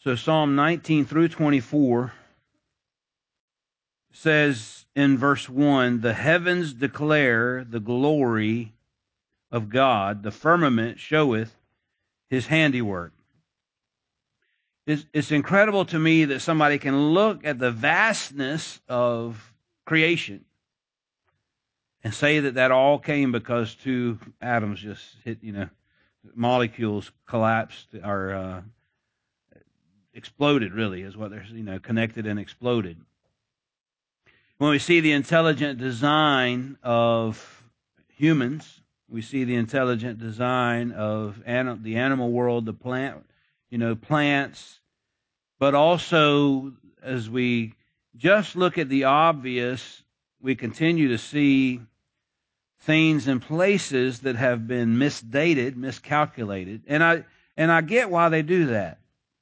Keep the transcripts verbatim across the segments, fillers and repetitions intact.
So Psalm nineteen through twenty-four says in verse one, the heavens declare the glory of God, the firmament showeth his handiwork. It's, it's incredible to me that somebody can look at the vastness of creation and say that that all came because two atoms just hit, you know, molecules collapsed or uh, exploded, really, is what they're, you know, connected and exploded. When we see the intelligent design of humans, we see the intelligent design of anim- the animal world, the plant, you know, plants, but also as we just look at the obvious, we continue to see things and places that have been misdated, miscalculated. And I and I get why they do that.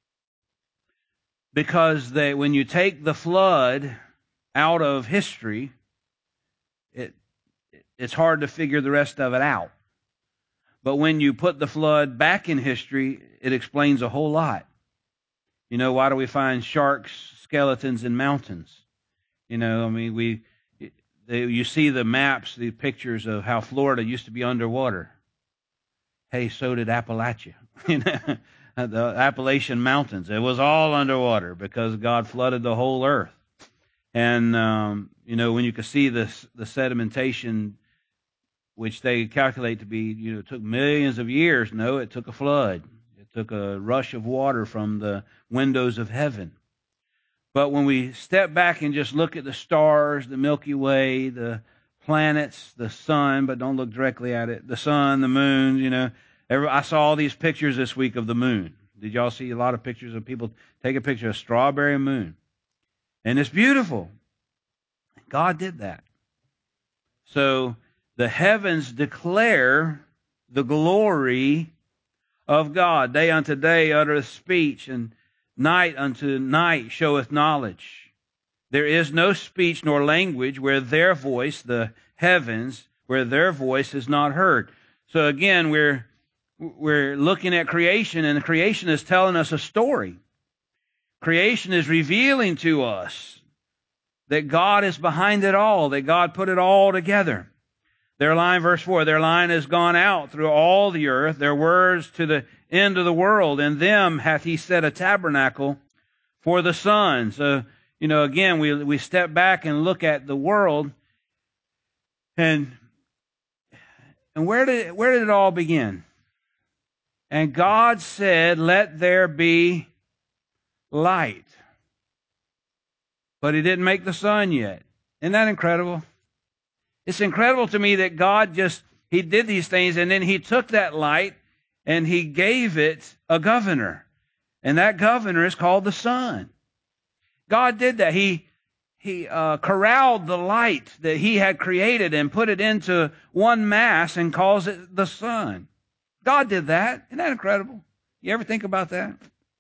Because they, when you take the flood out of history, it it's hard to figure the rest of it out. But when you put the flood back in history, it explains a whole lot. You know, why do we find sharks' skeletons in mountains? You know, I mean, we they, you see the maps, the pictures of how Florida used to be underwater. Hey, so did Appalachia. You know, the Appalachian Mountains. It was all underwater because God flooded the whole earth. And, um, you know, when you could see this, the sedimentation, which they calculate to be, you know, it took millions of years. No, it took a flood. It took a rush of water from the windows of heaven. But when we step back and just look at the stars, the Milky Way, the planets, the sun, but don't look directly at it, the sun, the moon, you know. Every, I saw all these pictures this week of the moon. Did y'all see a lot of pictures of people take a picture of strawberry moon? And it's beautiful. God did that. So the heavens declare the glory of God. Day unto day uttereth speech, and night unto night showeth knowledge. There is no speech nor language where their voice, the heavens, where their voice is not heard. So again, we're we're looking at creation, and creation is telling us a story. Creation is revealing to us that God is behind it all, that God put it all together. Their line, verse four, their line has gone out through all the earth, their words to the end of the world. In them hath he set a tabernacle for the sun. So, you know, again, we we step back and look at the world, and and where did where did it all begin? And God said, "Let there be light." But he didn't make the sun yet. Isn't that incredible? It's incredible to me that God just, he did these things, and then he took that light and he gave it a governor. And that governor is called the sun. God did that. He, he uh, corralled the light that he had created and put it into one mass and calls it the sun. God did that. Isn't that incredible? You ever think about that?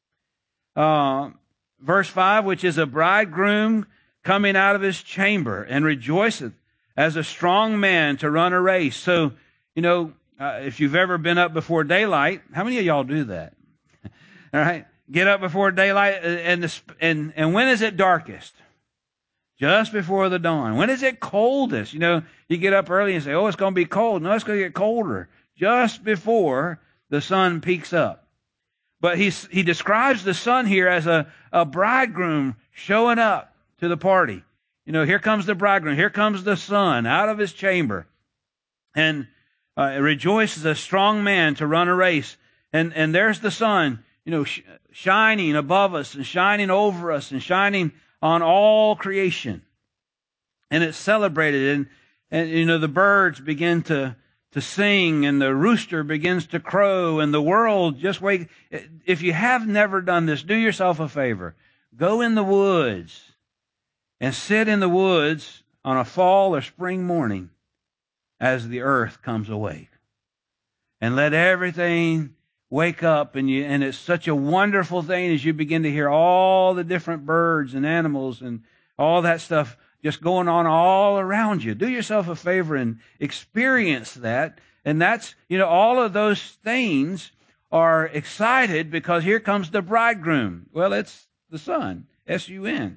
Uh, verse five, which is a bridegroom coming out of his chamber and rejoiceth as a strong man to run a race. So, you know, uh, if you've ever been up before daylight, how many of y'all do that? All right. Get up before daylight, and, the, and, and when is it darkest? Just before the dawn. When is it coldest? You know, you get up early and say, oh, it's going to be cold. No, it's going to get colder. Just before the sun peaks up. But he's, he describes the sun here as a, a bridegroom showing up to the party. You know, here comes the bridegroom. Here comes the sun out of his chamber. And uh, rejoices a strong man to run a race. And, and there's the sun, you know, sh- shining above us and shining over us and shining on all creation. And it's celebrated. And, and you know, the birds begin to, to sing, and the rooster begins to crow, and the world just wake. If you have never done this, do yourself a favor. Go in the woods and sit in the woods on a fall or spring morning as the earth comes awake. And let everything wake up, and you, and it's such a wonderful thing as you begin to hear all the different birds and animals and all that stuff just going on all around you. Do yourself a favor and experience that. And that's, you know, all of those things are excited because here comes the bridegroom. Well, it's the Son, S U N.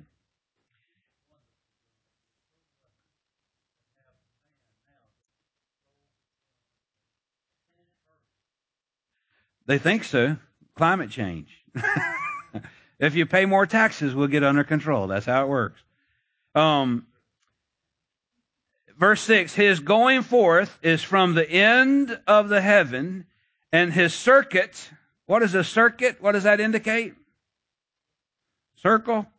They think so. Climate change. If you pay more taxes, we'll get under control. That's how it works. Um, verse six, his going forth is from the end of the heaven, and his circuit, what is a circuit? What does that indicate? Circle.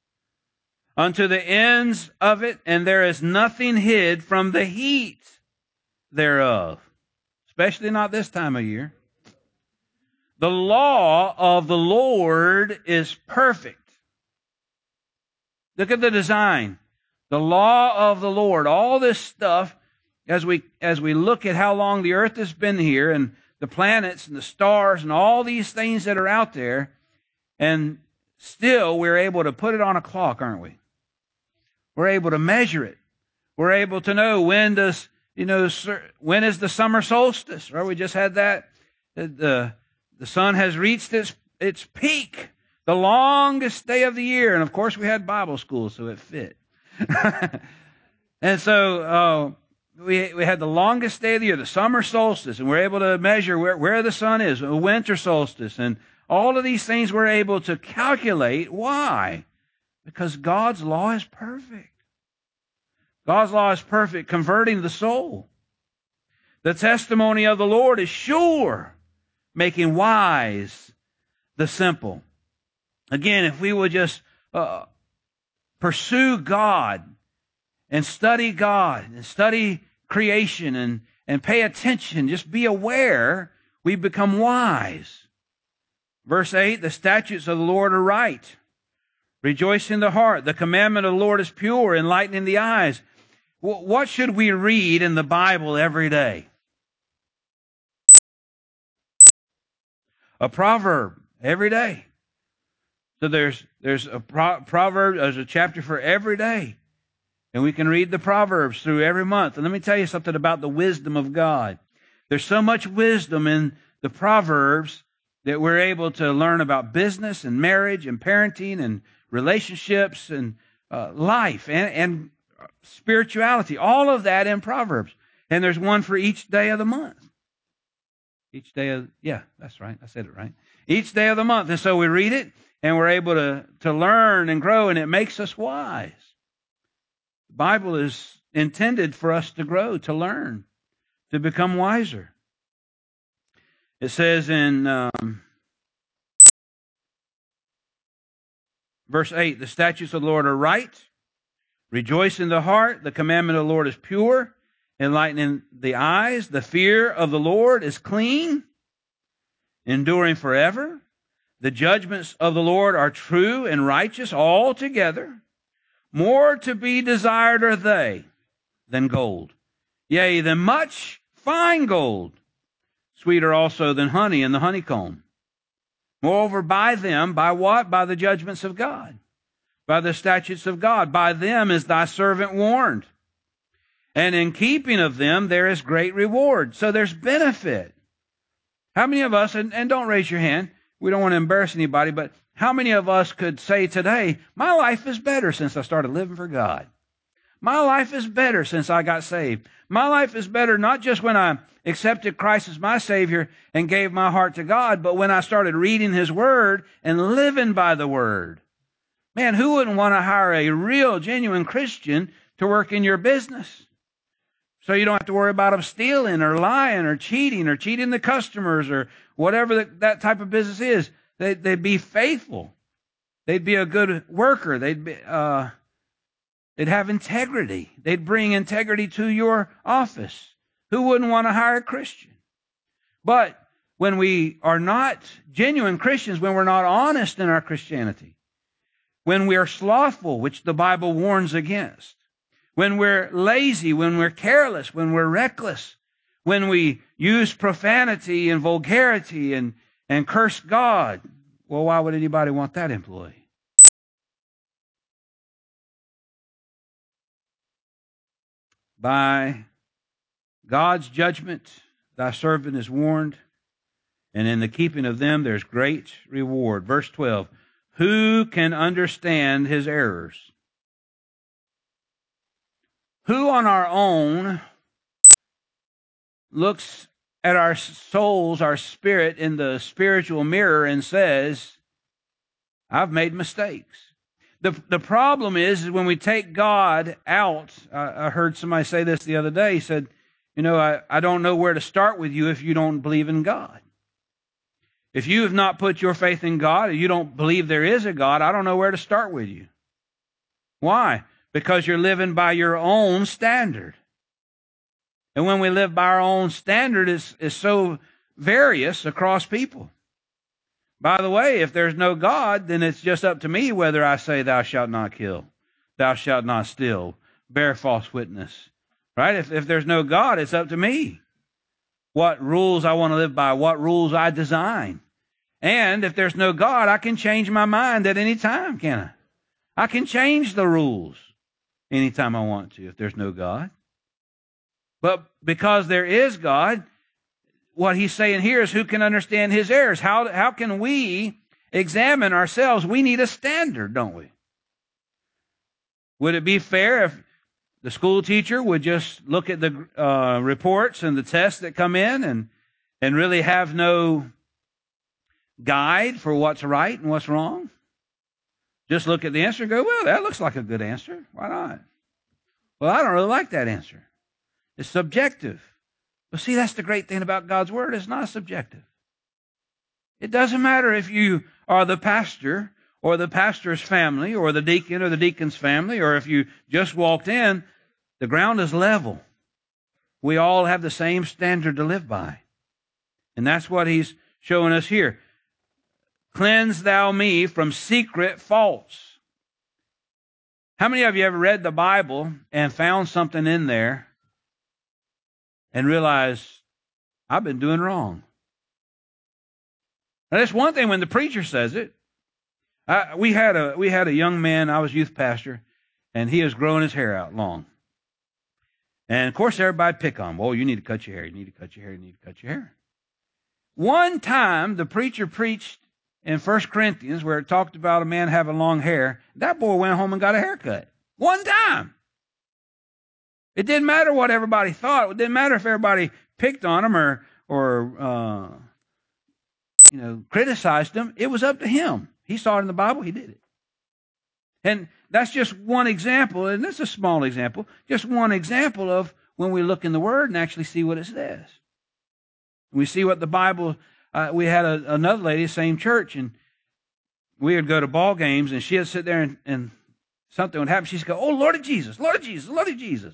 Unto the ends of it, and there is nothing hid from the heat thereof. Especially not this time of year. The law of the Lord is perfect. Look at the design. The law of the Lord. All this stuff, as we, as we look at how long the earth has been here, and the planets and the stars and all these things that are out there, and still we're able to put it on a clock, aren't we? We're able to measure it. We're able to know when does, you know, when is the summer solstice, right? We just had that. The, the sun has reached its, its peak, the longest day of the year. And of course we had Bible school, so it fit. And so, uh, we, we had the longest day of the year, the summer solstice, and we're able to measure where, where the sun is, the winter solstice, and all of these things we're able to calculate. Why? Because God's law is perfect. God's law is perfect, converting the soul. The testimony of the Lord is sure, making wise the simple. Again, if we would just uh, pursue God and study God and study creation and, and pay attention, just be aware, we become wise. Verse eight, the statutes of the Lord are right. Rejoice in the heart. The commandment of the Lord is pure, enlightening the eyes. What should we read in the Bible every day? A proverb every day. So there's there's a pro- proverb, there's a chapter for every day. And we can read the Proverbs through every month. And let me tell you something about the wisdom of God. There's so much wisdom in the Proverbs that we're able to learn about business and marriage and parenting and relationships and uh, life and, and spirituality. All of that in Proverbs. And there's one for each day of the month. Each day of, yeah, that's right. I said it right. Each day of the month. And so we read it and we're able to, to learn and grow, and it makes us wise. The Bible is intended for us to grow, to learn, to become wiser. It says in um, verse eight, the statutes of the Lord are right. Rejoice in the heart. The commandment of the Lord is pure, enlightening the eyes. The fear of the Lord is clean, enduring forever. The judgments of the Lord are true and righteous altogether. More to be desired are they than gold, yea, than much fine gold, sweeter also than honey and the honeycomb. Moreover, by them, by what? By the judgments of God, by the statutes of God. By them is thy servant warned. And in keeping of them, there is great reward. So there's benefit. How many of us, and, and don't raise your hand, we don't want to embarrass anybody, but how many of us could say today, my life is better since I started living for God? My life is better since I got saved. My life is better not just when I accepted Christ as my Savior and gave my heart to God, but when I started reading His Word and living by the Word. Man, who wouldn't want to hire a real, genuine Christian to work in your business? So you don't have to worry about them stealing or lying or cheating or cheating the customers or whatever that, that type of business is. They, they'd be faithful. They'd be a good worker. They'd be, uh, they'd have integrity. They'd bring integrity to your office. Who wouldn't want to hire a Christian? But when we are not genuine Christians, when we're not honest in our Christianity, when we are slothful, which the Bible warns against, when we're lazy, when we're careless, when we're reckless, when we use profanity and vulgarity and, and curse God, well, why would anybody want that employee? By God's judgment, thy servant is warned. and in the keeping of them there's great reward. Verse twelve, who can understand his errors? Who on our own looks at our souls, our spirit in the spiritual mirror and says, I've made mistakes? The, the problem is, is when we take God out. I, I heard somebody say this the other day. He said, you know, I, I don't know where to start with you if you don't believe in God. If you have not put your faith in God, or you don't believe there is a God, I don't know where to start with you. Why? Because you're living by your own standard. And when we live by our own standard, it's, it's so various across people. By the way, if there's no God, then it's just up to me whether I say thou shalt not kill, thou shalt not steal, bear false witness. Right? If, if there's no God, it's up to me what rules I want to live by, what rules I design. And if there's no God, I can change my mind at any time, can I? I can change the rules anytime I want to if there's no God. But because there is God, what he's saying here is who can understand his errors? How, how can we examine ourselves? We need a standard, don't we? Would it be fair if the school teacher would just look at the uh, reports and the tests that come in and, and really have no guide for what's right and what's wrong? Just look at the answer and go, well, that looks like a good answer. Why not? Well, I don't really like that answer. It's subjective. But see, that's the great thing about God's Word. It's not subjective. It doesn't matter if you are the pastor or the pastor's family or the deacon or the deacon's family, or if you just walked in, the ground is level. We all have the same standard to live by. And that's what he's showing us here. Cleanse thou me from secret faults. How many of you ever read the Bible and found something in there and realized, I've been doing wrong? Now, that's one thing when the preacher says it. I, we had a we had a young man, I was youth pastor, and he was growing his hair out long. And, of course, everybody pick on him. Oh, you need to cut your hair, you need to cut your hair, you need to cut your hair. One time, the preacher preached in First Corinthians where it talked about a man having long hair. That boy went home and got a haircut. One time. It didn't matter what everybody thought. It didn't matter if everybody picked on him or, or uh, you know, criticized him. It was up to him. He saw it in the Bible. He did it. And that's just one example, and that's a small example, just one example of when we look in the Word and actually see what it says. We see what the Bible, uh, we had a, another lady, same church, and we would go to ball games, and she'd sit there and, and something would happen. She'd go, oh, Lord of Jesus, Lord of Jesus, Lord of Jesus.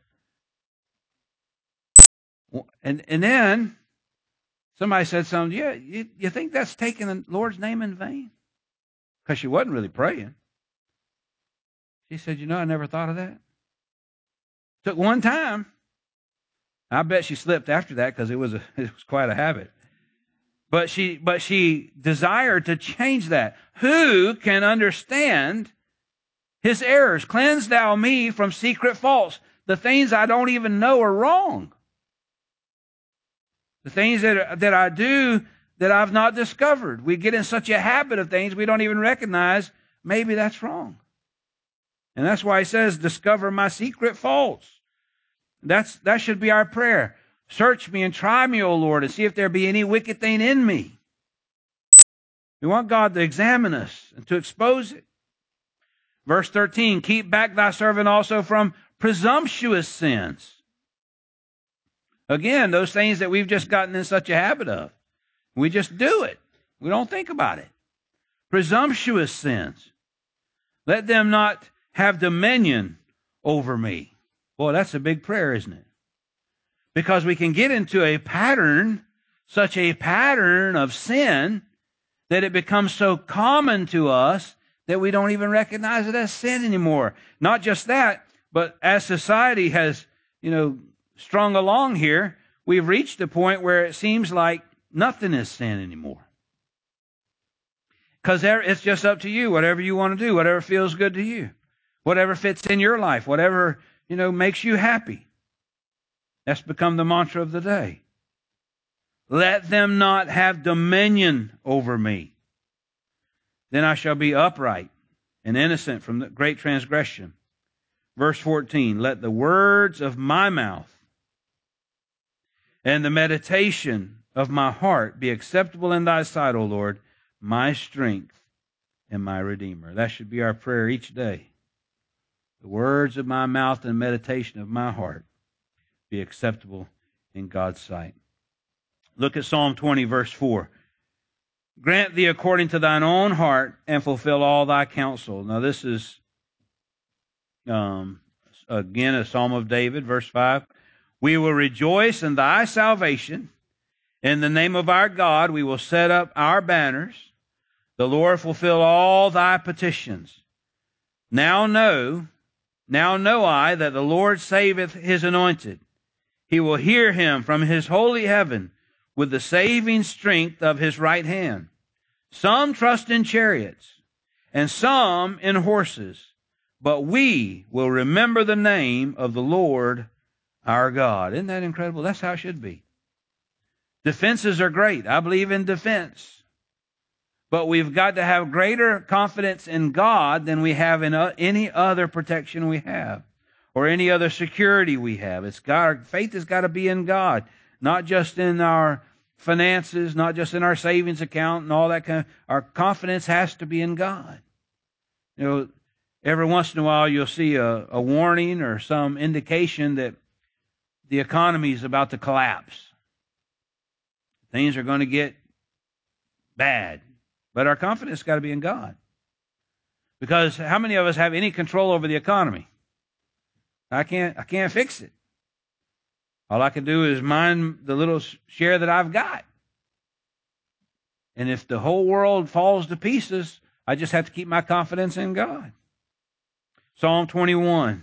And and then somebody said something, yeah, you, you think that's taking the Lord's name in vain? Because she wasn't really praying. She said, you know, I never thought of that. Took one time. I bet she slipped after that because it was a, it was quite a habit. But she but she desired to change that. Who can understand his errors? Cleanse thou me from secret faults. The things I don't even know are wrong. The things that, that I do that I've not discovered. We get in such a habit of things we don't even recognize maybe that's wrong. And that's why he says, discover my secret faults. That's, that should be our prayer. Search me and try me, O Lord, and see if there be any wicked thing in me. We want God to examine us and to expose it. Verse thirteen, keep back thy servant also from presumptuous sins. Again, those things that we've just gotten in such a habit of. We just do it. We don't think about it. Presumptuous sins. Let them not have dominion over me. Boy, that's a big prayer, isn't it? Because we can get into a pattern, such a pattern of sin, that it becomes so common to us that we don't even recognize it as sin anymore. Not just that, but as society has, you know, strung along here, we've reached a point where it seems like nothing is sin anymore. Because it's just up to you, whatever you want to do, whatever feels good to you, whatever fits in your life, whatever, you know, makes you happy. That's become the mantra of the day. Let them not have dominion over me. Then I shall be upright and innocent from the great transgression. Verse fourteen, let the words of my mouth and the meditation of my heart be acceptable in thy sight, O Lord, my strength and my Redeemer. That should be our prayer each day. The words of my mouth and meditation of my heart be acceptable in God's sight. Look at Psalm twenty, verse four. Grant thee according to thine own heart and fulfill all thy counsel. Now this is, um, again, a Psalm of David, verse five. We will rejoice in thy salvation. In the name of our God, we will set up our banners. The Lord fulfill all thy petitions. Now know, now know I that the Lord saveth his anointed. He will hear him from his holy heaven with the saving strength of his right hand. Some trust in chariots and some in horses, but we will remember the name of the Lord our God. Isn't that incredible? That's how it should be. Defenses are great. I believe in defense. But we've got to have greater confidence in God than we have in any other protection we have or any other security we have. It's got, our faith has got to be in God, not just in our finances, not just in our savings account and all that kind of. Our confidence has to be in God. You know, every once in a while you'll see a, a warning or some indication that the economy is about to collapse. Things are going to get bad. But our confidence has got to be in God. Because how many of us have any control over the economy? I can't, I can't fix it. All I can do is mind the little share that I've got. And if the whole world falls to pieces, I just have to keep my confidence in God. Psalm twenty-one.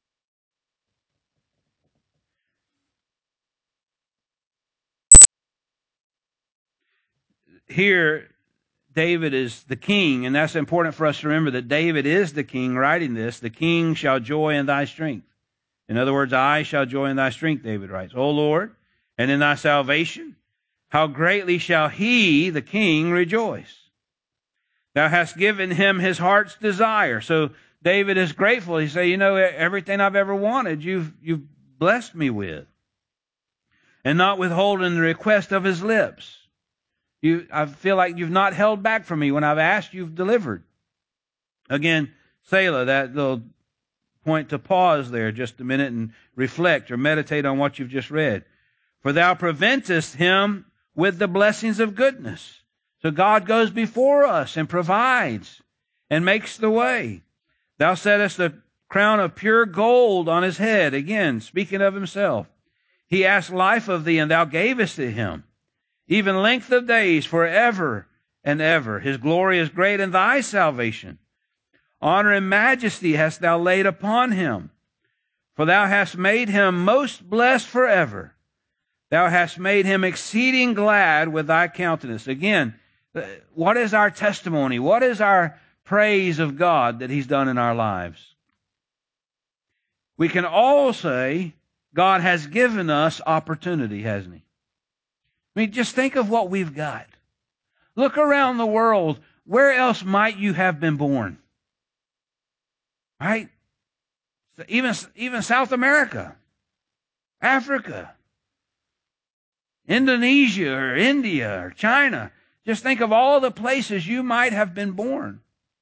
Here, David is the king, and that's important for us to remember that David is the king writing this. The king shall joy in thy strength. In other words, I shall joy in thy strength, David writes. O Lord, and in thy salvation, how greatly shall he, the king, rejoice. Thou hast given him his heart's desire. So David is grateful. He says, you know, everything I've ever wanted, you've, you've blessed me with. And not withholding the request of his lips. You, I feel like you've not held back from me. When I've asked, you've delivered. Again, Selah, that little point to pause there just a minute and reflect or meditate on what you've just read. For thou preventest him with the blessings of goodness. So God goes before us and provides and makes the way. Thou settest a crown of pure gold on his head. Again, speaking of himself. He asked life of thee, and thou gavest it him. Even length of days forever and ever. His glory is great in thy salvation. Honor and majesty hast thou laid upon him. For thou hast made him most blessed forever. Thou hast made him exceeding glad with thy countenance. Again, what is our testimony? What is our praise of God that he's done in our lives? We can all say God has given us opportunity, hasn't he? I mean, just think of what we've got. Look around the world. Where else might you have been born? Right? Even, even South America, Africa, Indonesia or India or China. Just think of all the places you might have been born.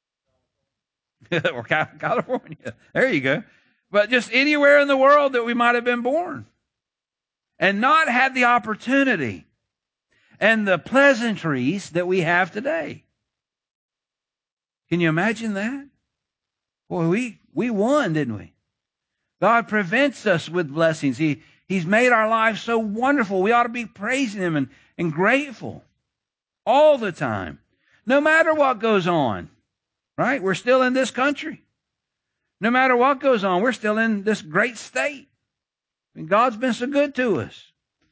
Or California. There you go. But just anywhere in the world that we might have been born. And not had the opportunity and the pleasantries that we have today. Can you imagine that? Boy, we, we won, didn't we? God prevents us with blessings. He, he's made our lives so wonderful. We ought to be praising him and, and grateful all the time. No matter what goes on, right? We're still in this country. No matter what goes on, we're still in this great state. And God's been so good to us.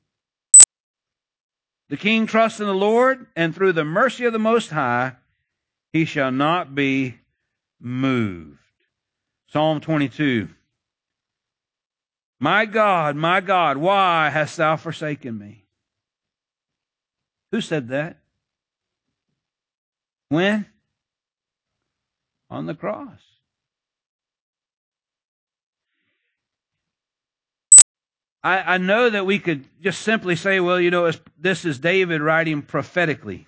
The king trusts in the Lord, and through the mercy of the Most High, he shall not be moved. Psalm twenty-two. My God, my God, why hast thou forsaken me? Who said that? When? On the cross. I, I know that we could just simply say, well, you know, it's, this is David writing prophetically.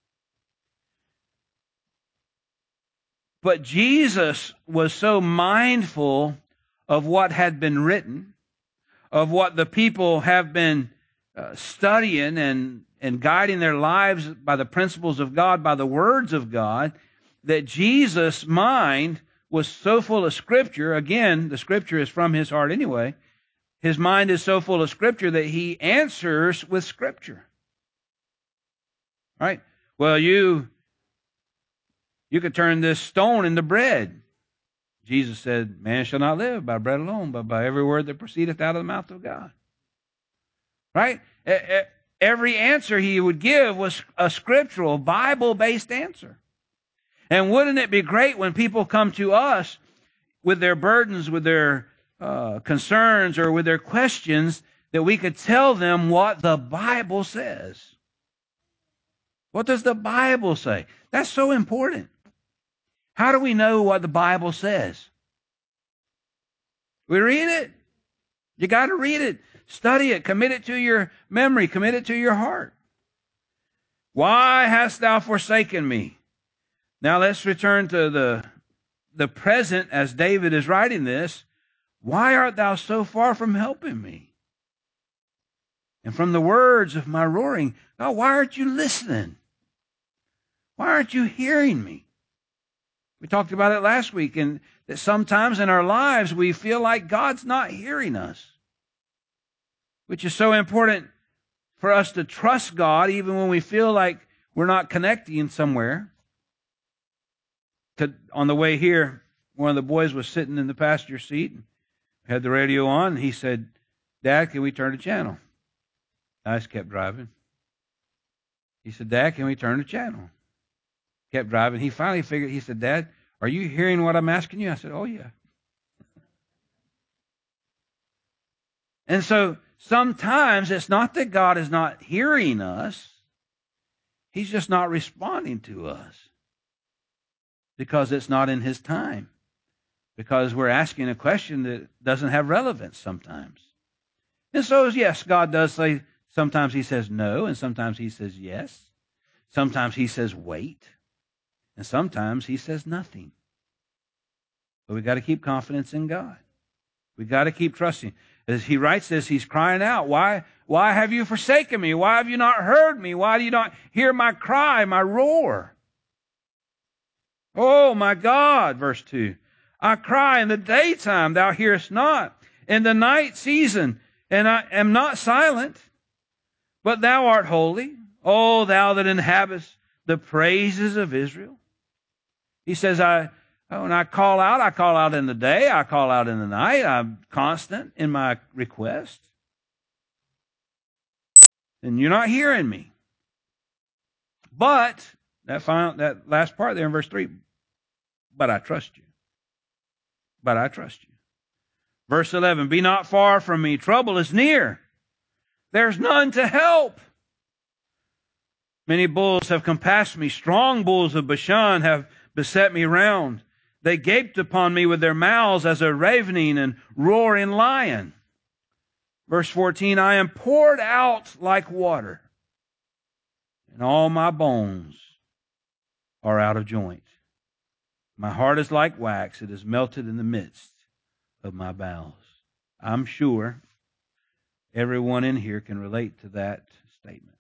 But Jesus was so mindful of what had been written, of what the people have been uh, studying and, and guiding their lives by the principles of God, by the words of God, that Jesus' mind was so full of Scripture. Again, the Scripture is from his heart anyway. His mind is so full of Scripture that he answers with Scripture. Right? Well, you, you could turn this stone into bread. Jesus said, man shall not live by bread alone, but by every word that proceedeth out of the mouth of God. Right? Every answer he would give was a scriptural, Bible-based answer. And wouldn't it be great when people come to us with their burdens, with their uh, concerns, or with their questions, that we could tell them what the Bible says? What does the Bible say? That's so important. How do we know what the Bible says? We read it. You got to read it. Study it. Commit it to your memory. Commit it to your heart. Why hast thou forsaken me? Now let's return to the, the present as David is writing this. Why art thou so far from helping me? And from the words of my roaring, God, why aren't you listening? Why aren't you hearing me? We talked about it last week, and that sometimes in our lives we feel like God's not hearing us, which is so important for us to trust God even when we feel like we're not connecting somewhere. To, on the way here, one of the boys was sitting in the passenger seat and had the radio on, and he said, Dad, can we turn the channel? I just kept driving. He said, Dad, can we turn the channel? Kept driving. He finally figured, he said, Dad, are you hearing what I'm asking you? I said, oh, yeah. And so sometimes it's not that God is not hearing us. He's just not responding to us because it's not in his time, because we're asking a question that doesn't have relevance sometimes. And so, yes, God does say, sometimes he says no, and sometimes he says yes. Sometimes he says wait, and sometimes he says nothing. But we've got to keep confidence in God. We've got to keep trusting. As he writes this, he's crying out, why, why have you forsaken me? Why have you not heard me? Why do you not hear my cry, my roar? Oh, my God, verse two. I cry in the daytime, thou hearest not. In the night season, and I am not silent. But thou art holy, O thou that inhabitest the praises of Israel. He says, I, when I call out, I call out in the day, I call out in the night. I'm constant in my request. And you're not hearing me. But, that final, that last part there in verse three, but I trust you. But I trust you. Verse eleven, be not far from me. Trouble is near. There's none to help. Many bulls have compassed me. Strong bulls of Bashan have beset me round. They gaped upon me with their mouths as a ravening and roaring lion. Verse fourteen, I am poured out like water, and all my bones are out of joint. My heart is like wax. It is melted in the midst of my bowels. I'm sure everyone in here can relate to that statement.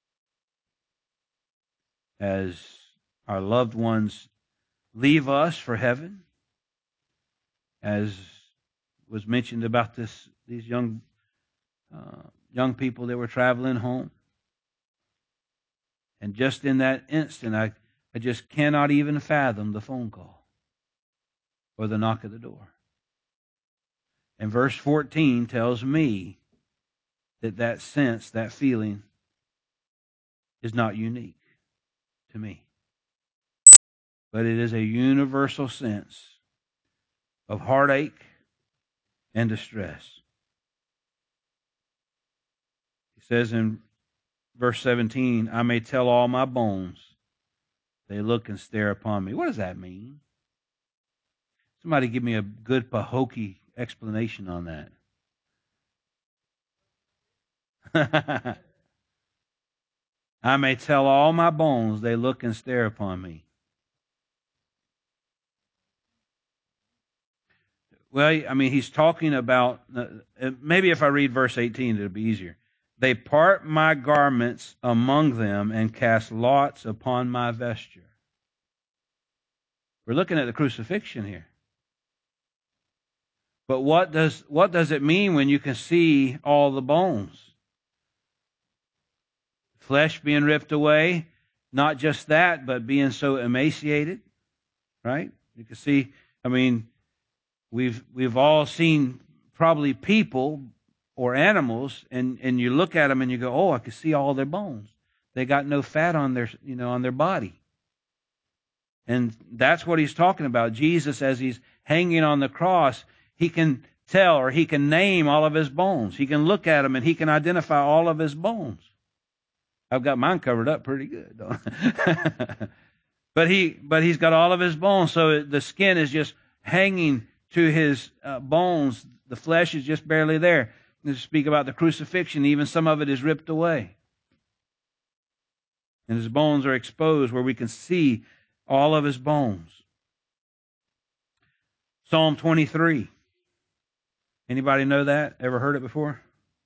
As our loved ones leave us for heaven, as was mentioned about this, these young uh, young people that were traveling home, and just in that instant, I, I just cannot even fathom the phone call or the knock at the door. And verse fourteen tells me that that sense, that feeling, is not unique to me, but it is a universal sense of heartache and distress. He says in verse seventeen, I may tell all my bones. They look and stare upon me. What does that mean? Somebody give me a good Pahokee explanation on that. I may tell all my bones, they look and stare upon me. Well, I mean, he's talking about, uh, maybe if I read verse eighteen, it'll be easier. They part my garments among them and cast lots upon my vesture. We're looking at the crucifixion here. But what does what does it mean when you can see all the bones? Flesh being ripped away, not just that, but being so emaciated, right? You can see, I mean, we've we've all seen probably people or animals, and, and you look at them and you go, oh, I can see all their bones. They got no fat on their, you know, on their body. And that's what he's talking about. Jesus, as he's hanging on the cross, he can tell or he can name all of his bones. He can look at them and he can identify all of his bones. I've got mine covered up pretty good, don't I? but he, but he's got all of his bones, so the skin is just hanging to his uh, bones. The flesh is just barely there. To speak about the crucifixion, even some of it is ripped away, and his bones are exposed where we can see all of his bones. Psalm twenty-three. Anybody know that? Ever heard it before?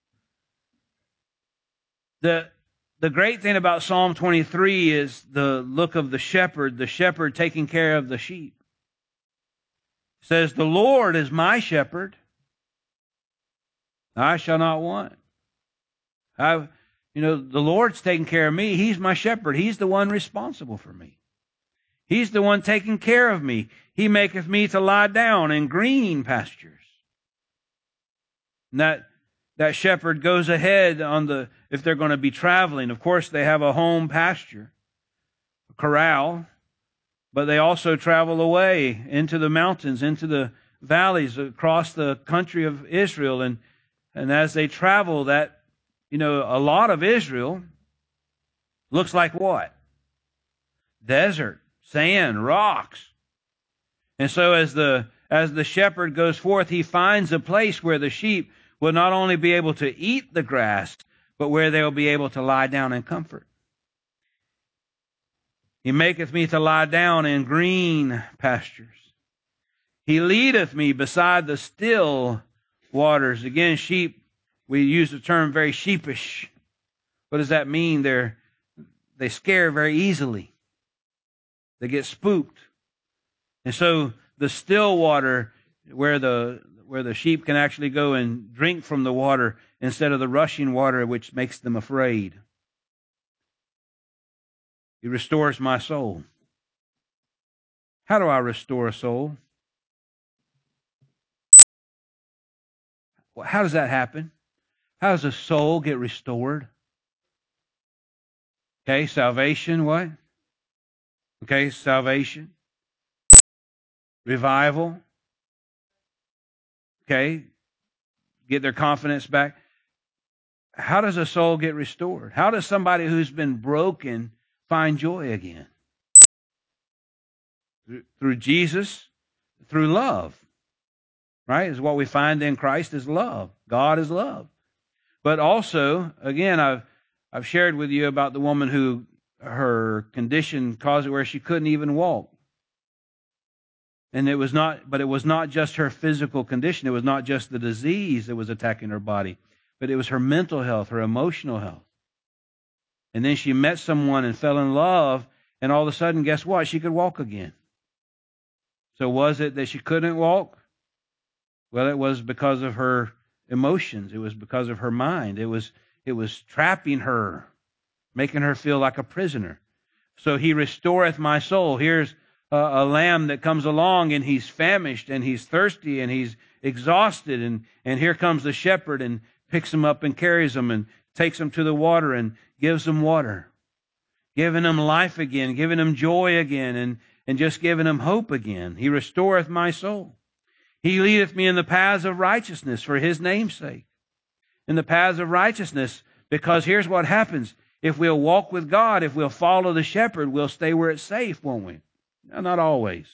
The The great thing about Psalm twenty-three is the look of the shepherd, the shepherd taking care of the sheep. It says, the Lord is my shepherd. I shall not want. I, you know, the Lord's taking care of me. He's my shepherd. He's the one responsible for me. He's the one taking care of me. He maketh me to lie down in green pastures. And that That shepherd goes ahead on the, if they're going to be traveling. Of course, they have a home pasture, a corral, but they also travel away into the mountains, into the valleys, across the country of Israel. And, and as they travel, that, you know, a lot of Israel looks like what? Desert, sand, rocks. And so as the, as the shepherd goes forth, he finds a place where the sheep will not only be able to eat the grass, but where they will be able to lie down in comfort. He maketh me to lie down in green pastures. He leadeth me beside the still waters. Again, sheep, we use the term very sheepish. What does that mean? They're, they scare very easily. They get spooked. And so the still water, where the where the sheep can actually go and drink from the water instead of the rushing water, which makes them afraid. He restores my soul. How do I restore a soul? Well, how does that happen? How does a soul get restored? Okay, salvation, what? Okay, salvation. Revival. Okay, get their confidence back. How does a soul get restored? How does somebody who's been broken find joy again? Through Jesus, through love. Right? Is what we find in Christ is love. God is love. But also, again, I've I've shared with you about the woman who her condition caused it where she couldn't even walk. And it was not, but it was not just her physical condition. It was not just the disease that was attacking her body, but it was her mental health, her emotional health. And then she met someone and fell in love, and all of a sudden, guess what? She could walk again. So was it that she couldn't walk? Well, it was because of her emotions. It was because of her mind. It was, it was trapping her, making her feel like a prisoner. So he restoreth my soul. Here's a, a lamb that comes along and he's famished and he's thirsty and he's exhausted. And, and here comes the shepherd and picks him up and carries him and takes him to the water and gives him water, giving him life again, giving him joy again, and, and just giving him hope again. He restoreth my soul. He leadeth me in the paths of righteousness for his name's sake. In the paths of righteousness, because here's what happens. If we'll walk with God, if we'll follow the shepherd, we'll stay where it's safe, won't we? No, not always.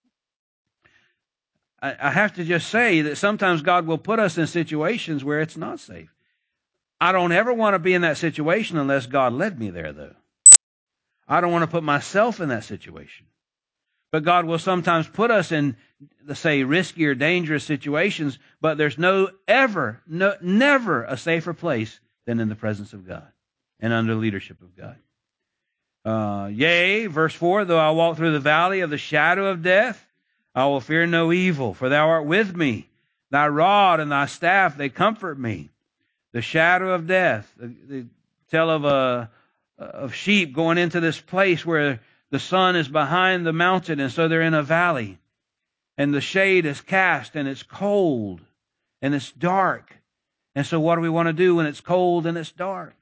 I, I have to just say that sometimes God will put us in situations where it's not safe. I don't ever want to be in that situation unless God led me there, though. I don't want to put myself in that situation. But God will sometimes put us in, let's say, risky or dangerous situations, but there's no ever, no, never a safer place than in the presence of God and under the leadership of God. Uh, yea, verse four, though I walk through the valley of the shadow of death, I will fear no evil, for thou art with me. Thy rod and thy staff, they comfort me. The shadow of death, the, the tell of a of sheep going into this place where the sun is behind the mountain, and so they're in a valley. And the shade is cast, and it's cold, and it's dark. And so what do we want to do when it's cold and it's dark?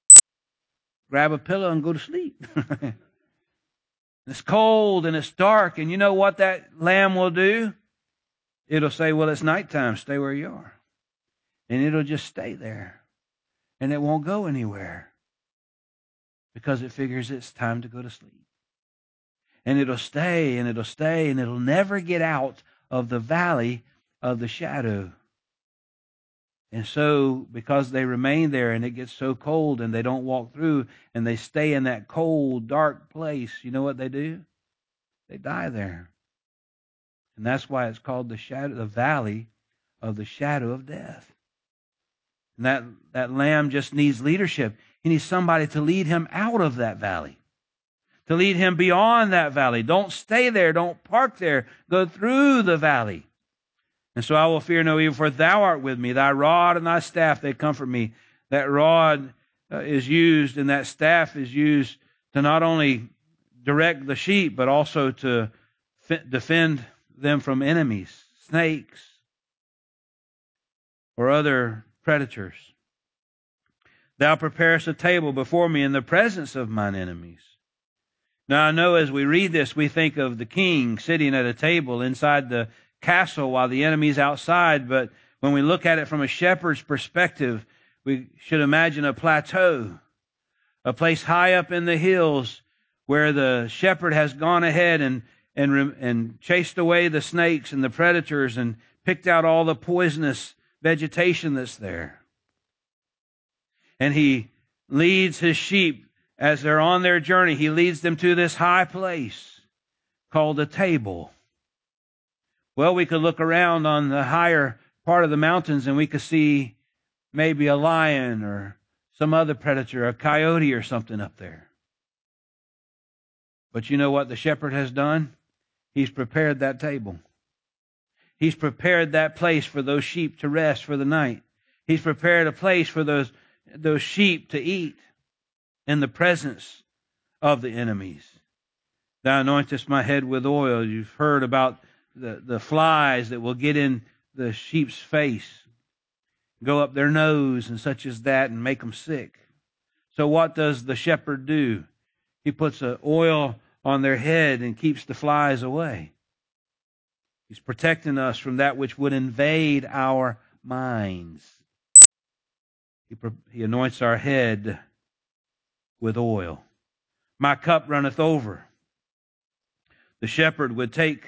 Grab a pillow and go to sleep. It's cold and it's dark, and you know what that lamb will do? It'll say, well, it's nighttime, stay where you are. And it'll just stay there. And it won't go anywhere because it figures it's time to go to sleep. And it'll stay and it'll stay and it'll never get out of the valley of the shadow. And so, because they remain there and it gets so cold and they don't walk through and they stay in that cold, dark place, you know what they do? They die there. And that's why it's called the shadow, the valley of the shadow of death. And that, that lamb just needs leadership. He needs somebody to lead him out of that valley, to lead him beyond that valley. Don't stay there. Don't park there. Go through the valley. And so I will fear no evil, for thou art with me. Thy rod and thy staff, they comfort me. That rod uh, is used and that staff is used to not only direct the sheep, but also to f- defend them from enemies, snakes, or other predators. Thou preparest a table before me in the presence of mine enemies. Now I know as we read this, we think of the king sitting at a table inside the castle while the enemy's outside, but when we look at it from a shepherd's perspective, we should imagine a plateau, a place high up in the hills where the shepherd has gone ahead and and and chased away the snakes and the predators and picked out all the poisonous vegetation that's there. And he leads his sheep as they're on their journey. He leads them to this high place called a table. Well, we could look around on the higher part of the mountains and we could see maybe a lion or some other predator, a coyote or something up there. But you know what the shepherd has done? He's prepared that table. He's prepared that place for those sheep to rest for the night. He's prepared a place for those, those sheep to eat in the presence of the enemies. Thou anointest my head with oil. You've heard about the, the flies that will get in the sheep's face, go up their nose and such as that and make them sick. So what does the shepherd do? He puts a oil on their head and keeps the flies away. He's protecting us from that which would invade our minds. He, he anoints our head with oil. My cup runneth over. The shepherd would take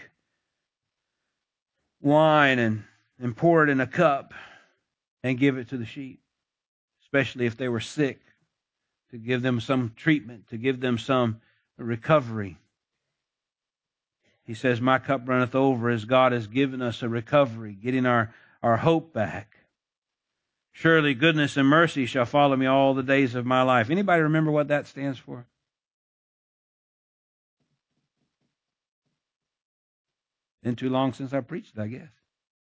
wine and, and pour it in a cup and give it to the sheep, especially if they were sick, to give them some treatment, to give them some recovery. He says, my cup runneth over, as God has given us a recovery, getting our, our hope back. Surely goodness and mercy shall follow me all the days of my life. Anybody remember what that stands for? Been too long since I preached, I guess.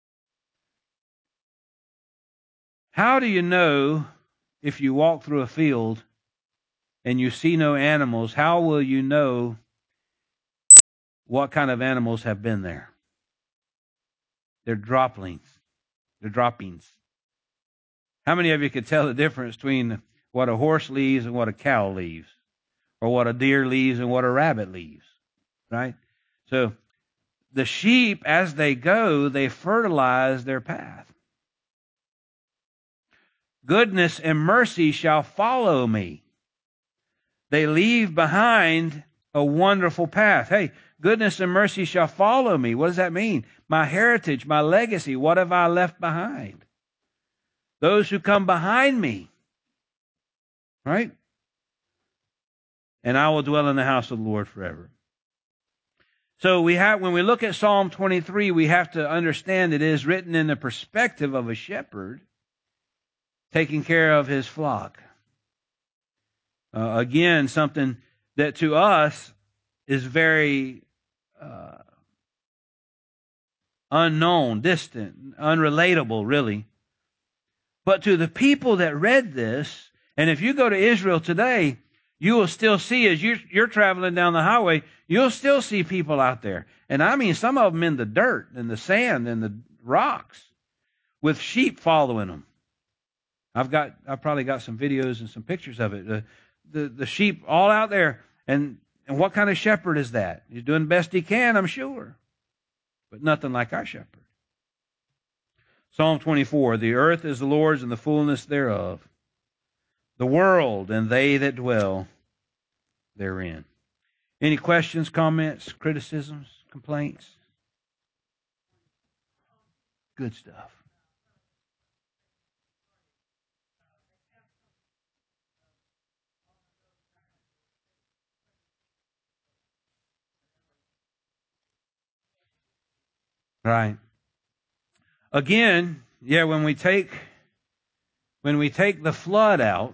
How do you know if you walk through a field and you see no animals, how will you know what kind of animals have been there? They're droplings. They're droppings. How many of you could tell the difference between what a horse leaves and what a cow leaves? Or what a deer leaves and what a rabbit leaves? Right? So the sheep, as they go, they fertilize their path. Goodness and mercy shall follow me. They leave behind a wonderful path. Hey, goodness and mercy shall follow me. What does that mean? My heritage, my legacy, what have I left behind? Those who come behind me, right? And I will dwell in the house of the Lord forever. So we have, when we look at Psalm twenty-three, we have to understand it is written in the perspective of a shepherd taking care of his flock. Uh, again, something that to us is very uh, unknown, distant, unrelatable, really. But to the people that read this, and if you go to Israel today, you will still see, as you're, you're traveling down the highway, you'll still see people out there. And I mean, some of them in the dirt and the sand and the rocks with sheep following them. I've got, I've probably got some videos and some pictures of it. The, the, the sheep all out there. And, and what kind of shepherd is that? He's doing the best he can, I'm sure. But nothing like our shepherd. Psalm twenty-four, the earth is the Lord's and the fullness thereof, the world and they that dwell therein. Any questions, comments, criticisms, complaints? Good stuff. Right. Again, yeah, when we take when we take the flood out,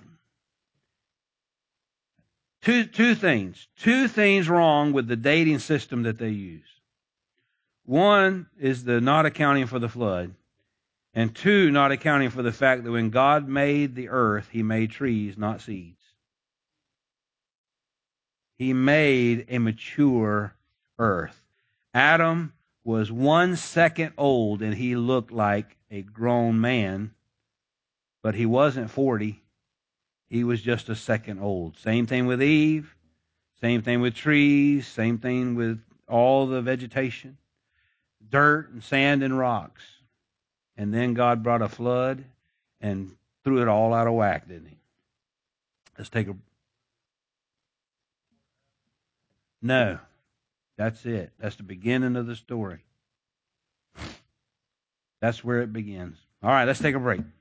two two things. Two things wrong with the dating system that they use. One is the not accounting for the flood. And two, not accounting for the fact that when God made the earth, He made trees, not seeds. He made a mature earth. Adam was one second old and he looked like a grown man, but he wasn't forty. He was just a second old. Same thing with Eve. Same thing with trees. Same thing with all the vegetation. Dirt and sand and rocks. And then God brought a flood and threw it all out of whack, didn't He? Let's take a... No. That's it. That's the beginning of the story. That's where it begins. All right, let's take a break.